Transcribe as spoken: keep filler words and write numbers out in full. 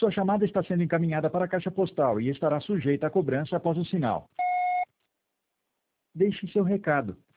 Sua chamada está sendo encaminhada para a caixa postal e estará sujeita à cobrança após o sinal. Deixe seu recado.